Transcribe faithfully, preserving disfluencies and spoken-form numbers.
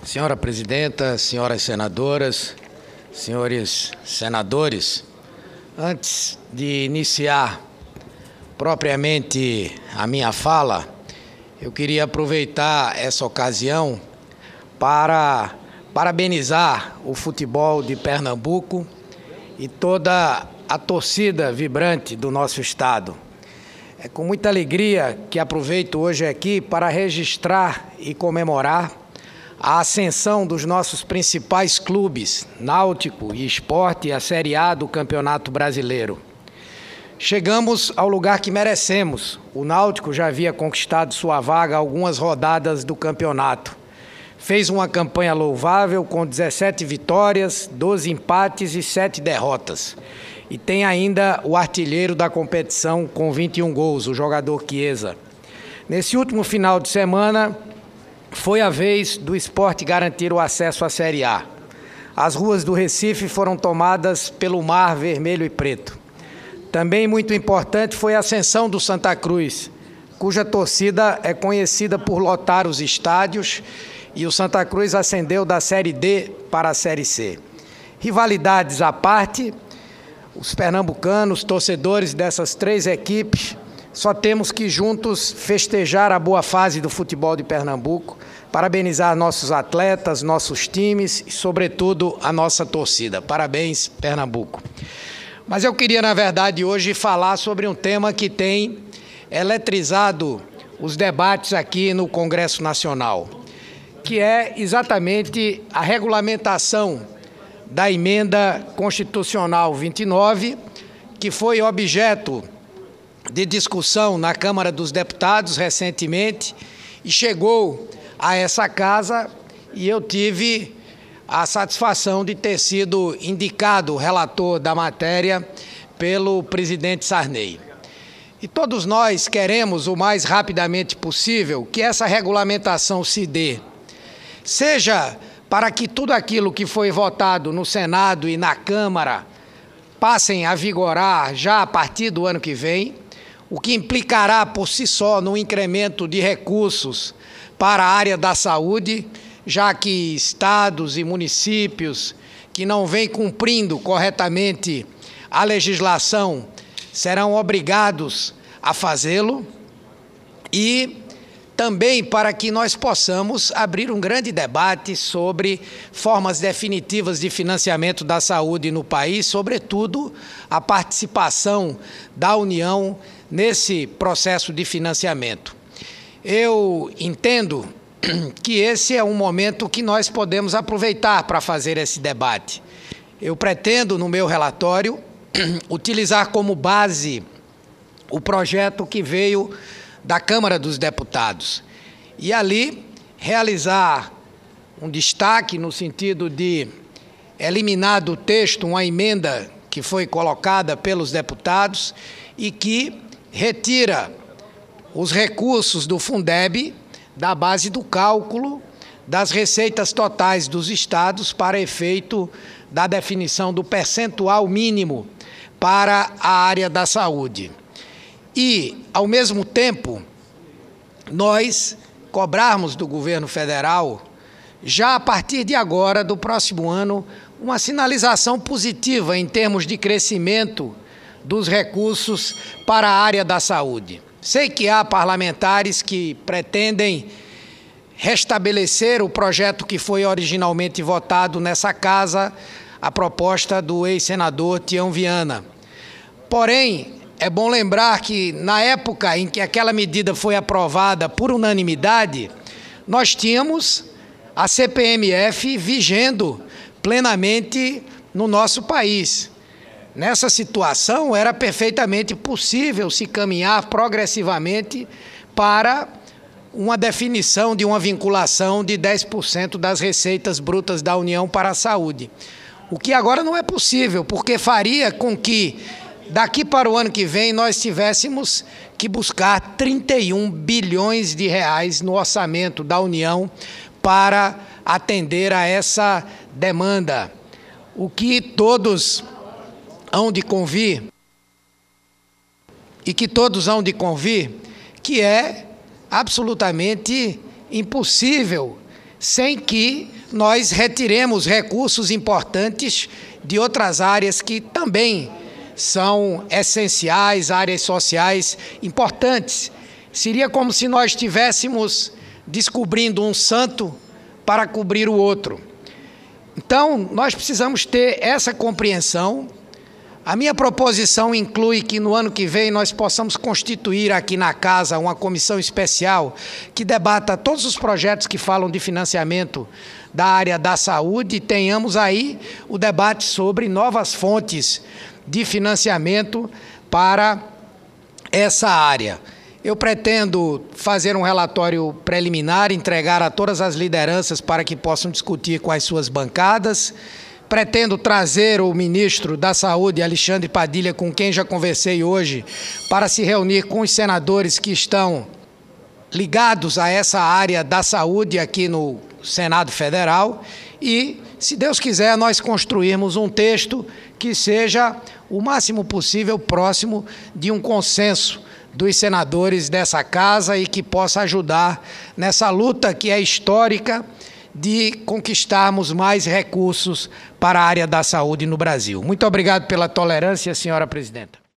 Senhora Presidenta, senhoras senadoras, senhores senadores, antes de iniciar propriamente a minha fala, eu queria aproveitar essa ocasião para parabenizar o futebol de Pernambuco e toda a torcida vibrante do nosso estado. É com muita alegria que aproveito hoje aqui para registrar e comemorar a ascensão dos nossos principais clubes, Náutico e Sport, e a Série A do Campeonato Brasileiro. Chegamos ao lugar que merecemos. O Náutico já havia conquistado sua vaga algumas rodadas do campeonato. Fez uma campanha louvável com dezessete vitórias, doze empates e sete derrotas. E tem ainda o artilheiro da competição com vinte e um gols, o jogador Chiesa. Nesse último final de semana, foi a vez do Sport garantir o acesso à Série A. As ruas do Recife foram tomadas pelo mar vermelho e preto. Também muito importante foi a ascensão do Santa Cruz, cuja torcida é conhecida por lotar os estádios, e o Santa Cruz ascendeu da Série D para a Série C. Rivalidades à parte, os pernambucanos, torcedores dessas três equipes, só temos que juntos festejar a boa fase do futebol de Pernambuco, parabenizar nossos atletas, nossos times e, sobretudo, a nossa torcida. Parabéns, Pernambuco. Mas eu queria, na verdade, hoje falar sobre um tema que tem eletrizado os debates aqui no Congresso Nacional, que é exatamente a regulamentação da emenda constitucional vinte e nove, que foi objeto de discussão na Câmara dos Deputados recentemente e chegou a essa casa, e eu tive a satisfação de ter sido indicado relator da matéria pelo presidente Sarney. E todos nós queremos, o mais rapidamente possível, que essa regulamentação se dê, seja para que tudo aquilo que foi votado no Senado e na Câmara passem a vigorar já a partir do ano que vem, o que implicará por si só no incremento de recursos para a área da saúde, já que estados e municípios que não vêm cumprindo corretamente a legislação serão obrigados a fazê-lo, e também para que nós possamos abrir um grande debate sobre formas definitivas de financiamento da saúde no país, sobretudo a participação da União nesse processo de financiamento. Eu entendo que esse é um momento que nós podemos aproveitar para fazer esse debate. Eu pretendo, no meu relatório, utilizar como base o projeto que veio da Câmara dos Deputados e ali realizar um destaque no sentido de eliminar do texto uma emenda que foi colocada pelos deputados e que retira os recursos do Fundeb da base do cálculo das receitas totais dos estados para efeito da definição do percentual mínimo para a área da saúde. E, ao mesmo tempo, nós cobrarmos do governo federal, já a partir de agora, do próximo ano, uma sinalização positiva em termos de crescimento dos recursos para a área da saúde. Sei que há parlamentares que pretendem restabelecer o projeto que foi originalmente votado nessa casa, a proposta do ex-senador Tião Viana. Porém, é bom lembrar que, na época em que aquela medida foi aprovada por unanimidade, nós tínhamos a C P M F vigendo plenamente no nosso país. Nessa situação, era perfeitamente possível se caminhar progressivamente para uma definição de uma vinculação de dez por cento das receitas brutas da União para a saúde. O que agora não é possível, porque faria com que, daqui para o ano que vem, nós tivéssemos que buscar trinta e um bilhões de reais no orçamento da União para atender a essa demanda. O que todos hão de convir, e que todos hão de convir, que é absolutamente impossível sem que nós retiremos recursos importantes de outras áreas que também são essenciais, áreas sociais importantes. Seria como se nós estivéssemos descobrindo um santo para cobrir o outro. Então, nós precisamos ter essa compreensão. A minha proposição inclui que no ano que vem nós possamos constituir aqui na Casa uma comissão especial que debata todos os projetos que falam de financiamento da área da saúde e tenhamos aí o debate sobre novas fontes de financiamento para essa área. Eu pretendo fazer um relatório preliminar, entregar a todas as lideranças para que possam discutir com as suas bancadas. Pretendo trazer o ministro da Saúde, Alexandre Padilha, com quem já conversei hoje, para se reunir com os senadores que estão ligados a essa área da saúde aqui no Senado Federal e, se Deus quiser, nós construirmos um texto que seja o máximo possível próximo de um consenso dos senadores dessa casa e que possa ajudar nessa luta que é histórica de conquistarmos mais recursos para a área da saúde no Brasil. Muito obrigado pela tolerância, senhora presidenta.